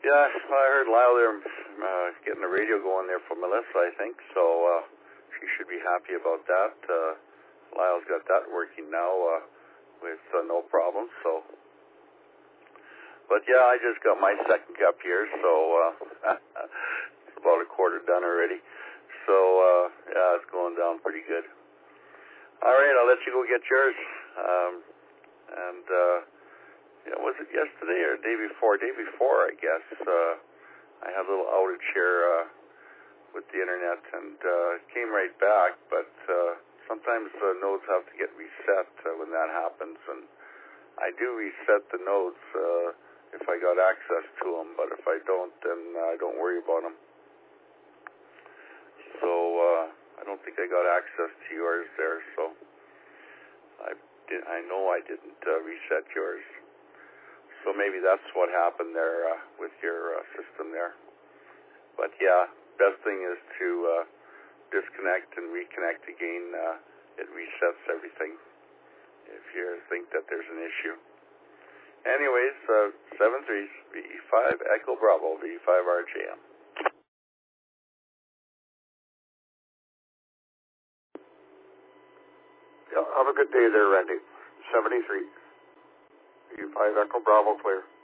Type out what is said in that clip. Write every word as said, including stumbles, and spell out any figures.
Yeah, I heard Lyle there uh, getting the radio going there for Melissa, I think, so uh, she should be happy about that. Uh, Lyle's got that working now uh, with uh, no problem, so. But yeah, I just got my second cup here, so uh, it's about a quarter done already. So, uh, yeah, it's going down pretty good. All right, I'll let you go get yours. Um, and, uh, yeah, was it yesterday or the day before? Day before, I guess. Uh, I had a little outage here uh, with the internet and uh, came right back, but uh, sometimes the nodes have to get reset uh, when that happens. And I do reset the nodes uh, if I got access to them, but if I don't, then I don't worry about them. So uh, I don't think I got access to yours there, so I did, I know I didn't uh, reset yours. So maybe that's what happened there uh, with your uh, system there. But yeah, best thing is to uh, disconnect and reconnect again. Uh, it resets everything if you think that there's an issue. Anyways, uh, seven three V five Echo Bravo V five R J M. Yeah, have a good day there, Randy. seventy-three. V five Echo Bravo clear.